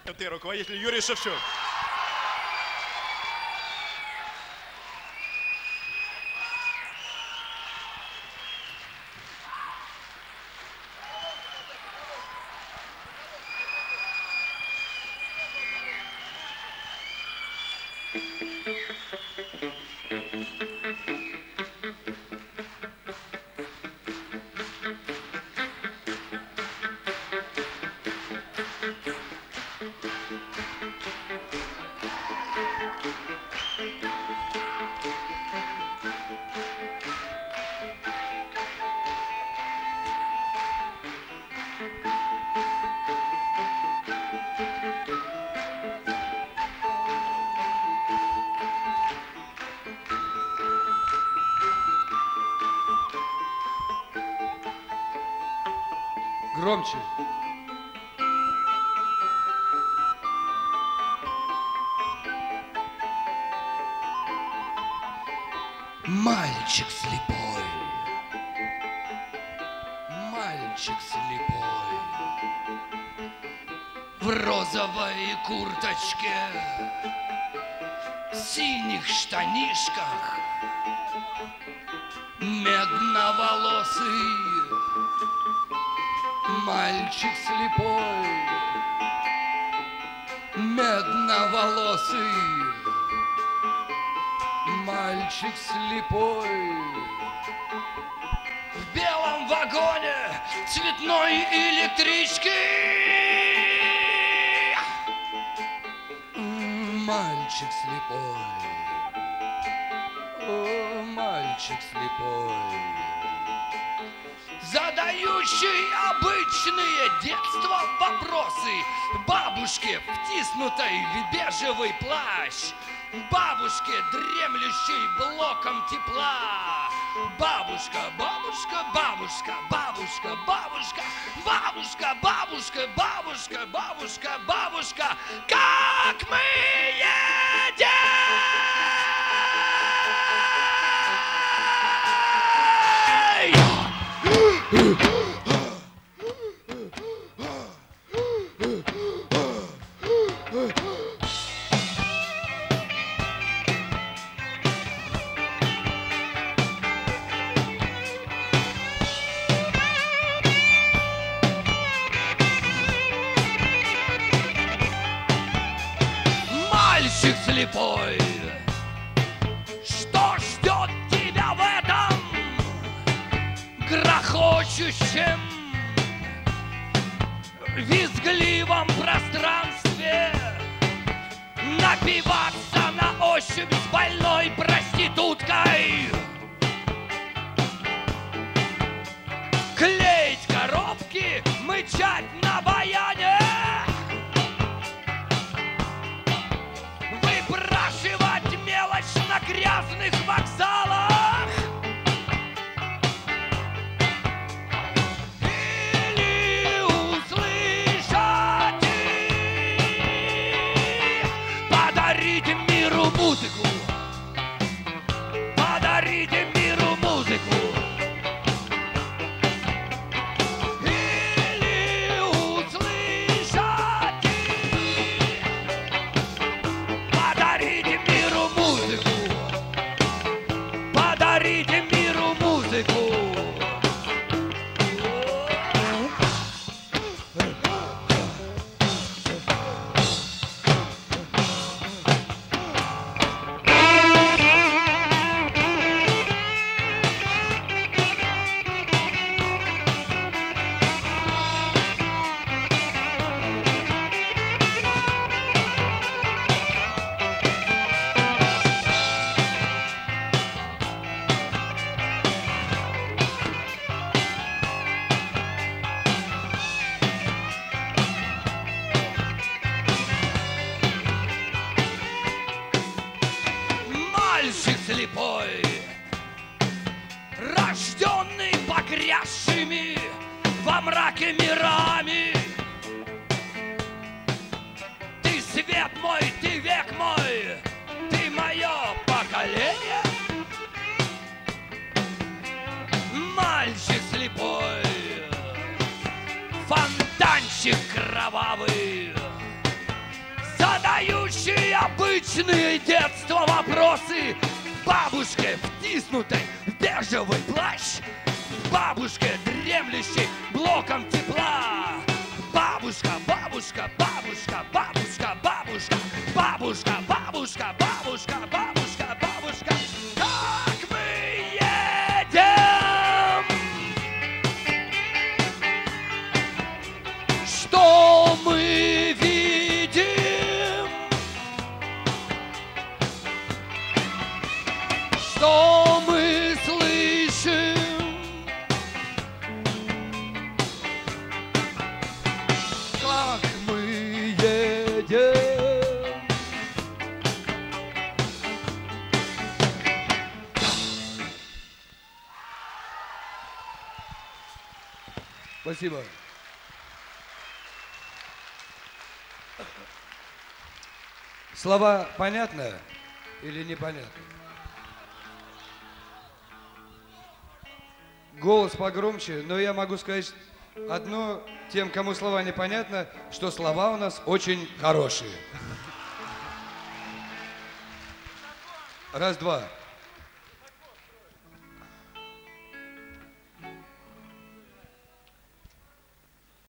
Ты руководитель Юрий Шевчук. Громче. Мальчик слепой, мальчик слепой, в розовой курточке, синих штанишках, медноволосый, мальчик слепой, медноволосый, мальчик слепой. В белом вагоне цветной электрички. Мальчик слепой, о, мальчик слепой, задающий обычные детства вопросы бабушке, втиснутой в бежевый плащ, бабушке, дремлющей блоком тепла. Бабушка, бабушка, бабушка, бабушка, бабушка, бабушка, бабушка, бабушка, бабушка, бабушка, как мы едем! Мальчик слепой, что ждет тебя в этом грохочущем, визгливом пространстве? Напиваться на ощупь с больной проституткой, клеить коробки, мычать на баяне, выпрашивать мелочь на грязных вокзалах, или услышать их, подарить миру музыку, подарить миру музыку. Или услышать их, подарить миру музыку, подарить миру музыку. Мальчик слепой, рожденный погрязшими во мраке мирами. Ты свет мой, ты век мой, ты мое поколение. Мальчик слепой, фонтанчик кровавый, задающий обычные детства вопросы бабушке, втиснутой в бежевый плащ, бабушке, дремлющей блоком тепла. Бабушка, бабушка, бабушка, бабушка, бабушка, бабушка, бабушка, бабушка, бабушка, бабушка. Как мы едем? Что мы видим? Что мы слышим? Как мы едем? Спасибо. Слова понятно или непонятно? Голос погромче, но я могу сказать одно тем, кому слова непонятно, что слова у нас очень хорошие. Раз, два.